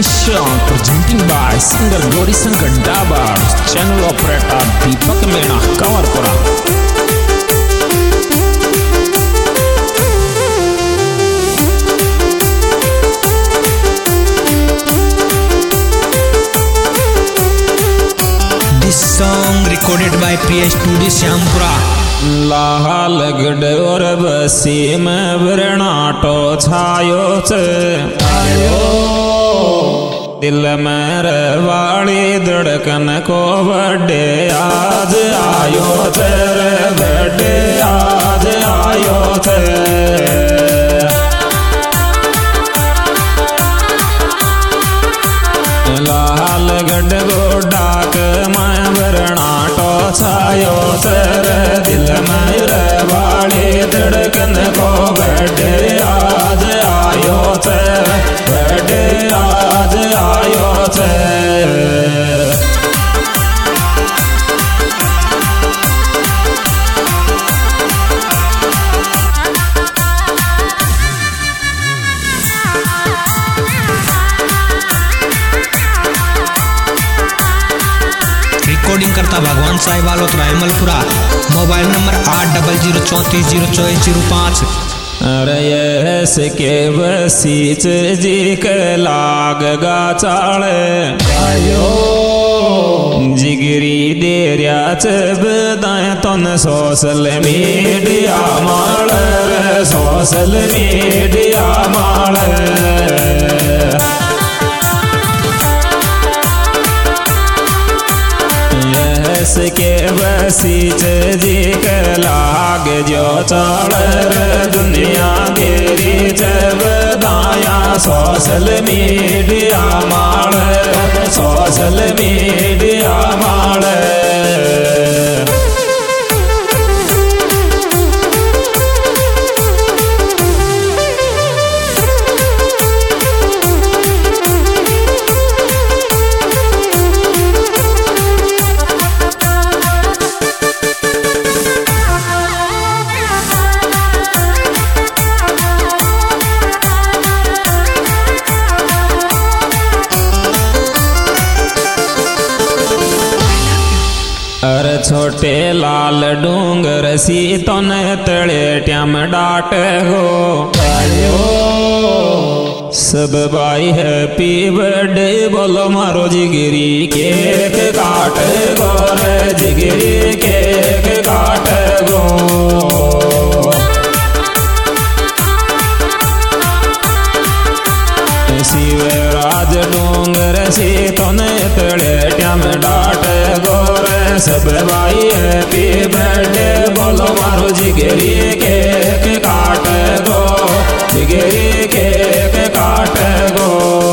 This song presented by singer Gauri Shankar Dabar, channel operator Deepak Mena, Kawarpura. This song recorded by PS2D Syampura. लाल गढ़ और बसी में वरनाटो छायो आयो दिल में रवाड़ी धड़कन को बड़े आज आयो तेरे बड़े आज आयो लाल गढ़ को डाक मैं वरनाटो छायो तेरे दिल में रवाड़ी धड़कन को बड़े आज आयो तेरे बड़े आज आयो रिकॉर्डिंग करता भगवान साहिब वालोत रायमलपुरा। Mobile number 8034044005। अरे के बसीच जी के लाग गा चाले आयो जिगरी देरिया बदाय तन सोशल मीडिया माल सोशल मीडिया माल के बसीच जी के लाग जो चाल दुनिया गेरी बदाया सोशल मीडिया माल सोशल मीडिया माल अरे छोटे लाल डूंगर सी तन तले ट्याम डाट हो आयो सब भाई हैप्पी बर्थडे बोलो मारो जिगरी केक काट गो रे जिगरी केक काट गो शिवराज डूंगर सी तन तले ट्याम डाट गो सब भाई हैप्पी बर्थडे बोलो मारो जिगरी केक काट गो जिगरी केक काट गो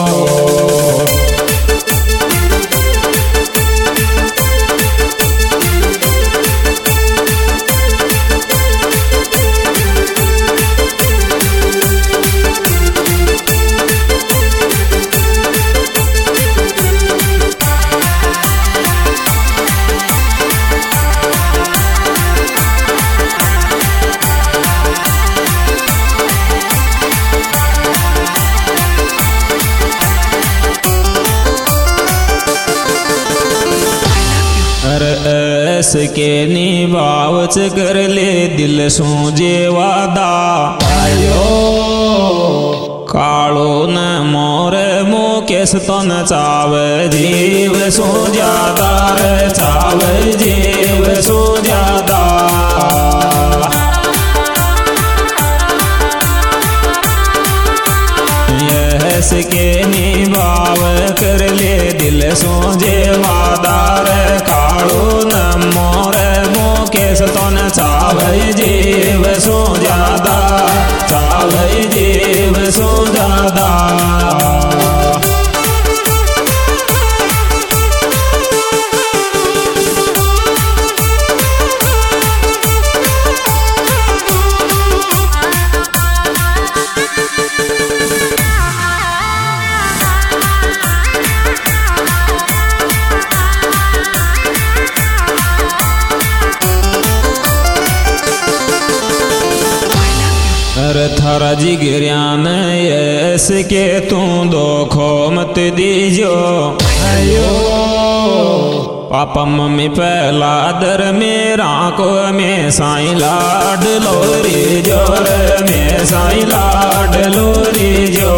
के निभावच कर ले दिल सूझे वादा आयो कालो न मोर मुकेश तो न चाव जीव सो ज्यादा रे चाव जीव सो ज्यादा यस के निभाव कर ले दिल सूझे वादा रे कालो न मोर मुकेश तो न चाव जीव सो ज्यादा चाव जीव सो ज्यादा अरे थारा जिगरियान ऐसके तू दोखो मत दीजो आयो पापा मम्मी पहला दर मेरा को में साई लाड लोरी जो रे में साई लाड लोरी जो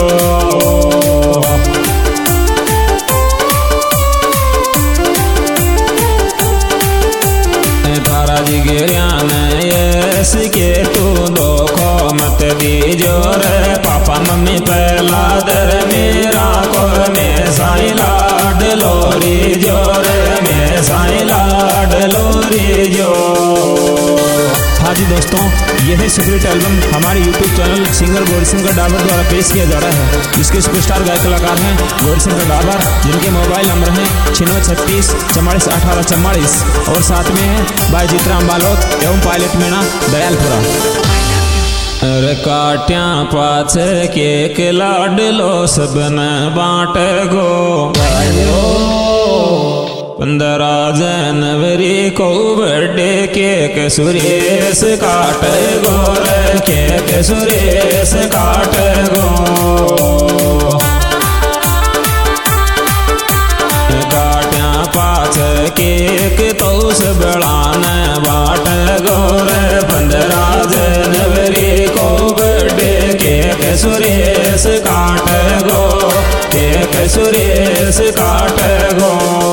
थारा जिगरियान ऐसके तू दोखो मत दीजो रे पापा मम्मी पहला दर मेरा को में साई लाड लोरी जो रे में साई लाड लोरी जो। हाँ जी दोस्तों, यह सुपरहिट एल्बम हमारे YouTube channel singer Gaurishankar Dabar द्वारा पेश किया जा रहा है। इसके सुपरस्टार गायक कलाकार हैं गौरीशंकर डाबर, जिनके मोबाइल नंबर हैं 9636 44 18 44 और साथ में है भाई जीतराम बालोत एवं पायलट मीणा दयालपुरा। अरे काट्या पाछ केक लाडलो सबन बाँट गो 15 जनवरी को बर्थडे केक सुरेश काट गो रे केक सुरेश काट गो काट्या पाछ केक तो सबड़ान बाट गो रे 15 जनवरी को बर्थडे केक सुरेश काट गो केक सुरेश काट गो।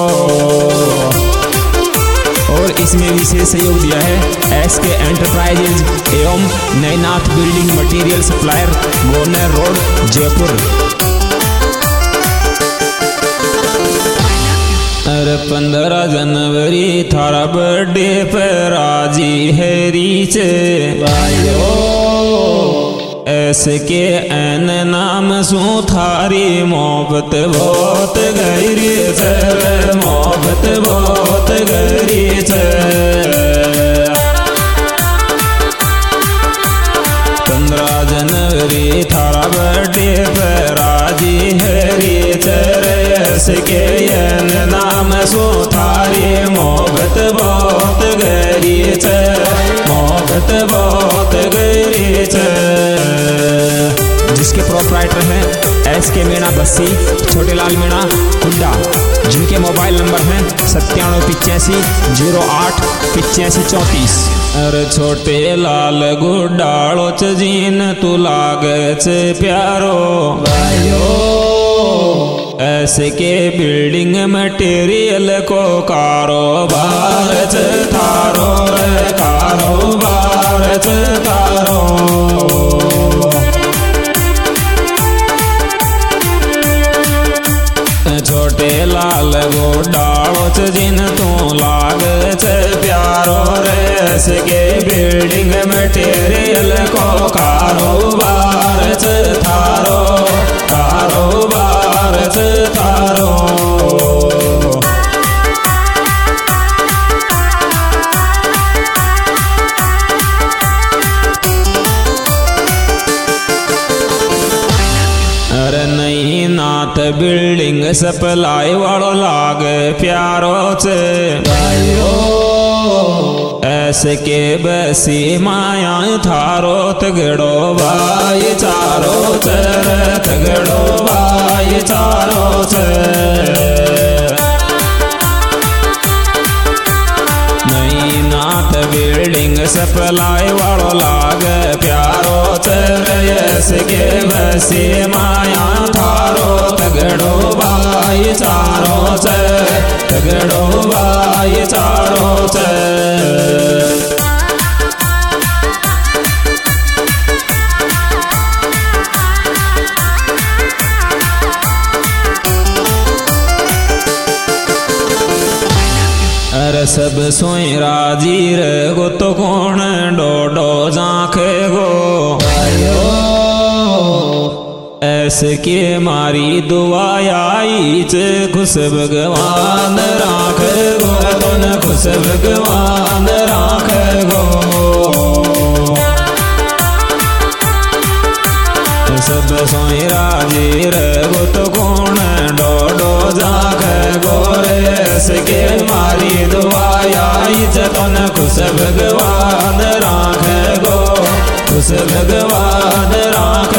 और इसमें विशेष सहयोग दिया है SK एंटरप्राइजेज एवं नैनाथ बिल्डिंग मटेरियल सप्लायर गोरनेर रोड जयपुर। अरे 15 जनवरी थारा बर्थडे पर राजी है रीच भाइयो SK एन नाम सू थारी मोहब्बत बहुत गहरी है मोहब्बत बहुत गहरी है। 15 जनवरी थारा बर्थडे पर राजी है रीच SK एन नाम सो थारी मोहब्बत बहुत गहरी है मोहब्बत बहुत गहरी है। जिसके प्रोपराइटर हैं SK मीणा बस्सी छोटेलाल मीणा कुंडा, जिनके मोबाइल नंबर हैं 9785 08 85 34। अरे छोटे लाल गुडालो च जीन तू लागे छे प्यारो भाइयो SK बिल्डिंग मटेरियल को कारोबार च थारो रे कारोबार च थारो। छोटे लाल गोडालो च जिन तू लाग छ प्यारो रे SK बिल्डिंग मटेरियल को कारोबार च थारो कारोबार च थारो। अरे नई नाथ बिल्डिंग सप्लाई वालो लाग प्यारो छे भाइयो SK बसी माया थारो तगड़ो भाई चारो छे तगड़ो भाई चारो छे। नई नाथ बिल्डिंग सप्लाई वालो लाग प्यारो छे SK बसी माया थारो तगड़ो भाई चारो छे तगड़ो भाई चारो छे। अरे सब सोई राजी रे गो तो कौन डोडो जाखे गो भाइयो SK मारी दुआ आई च खुश भगवान राख गो तुन खुश भगवान राख गो। सब सोई राजी रे गो तो कौन डोडो जाख गो रे SK मारी दुआ आई च तुन खुश भगवान राख गो खुश भगवान राख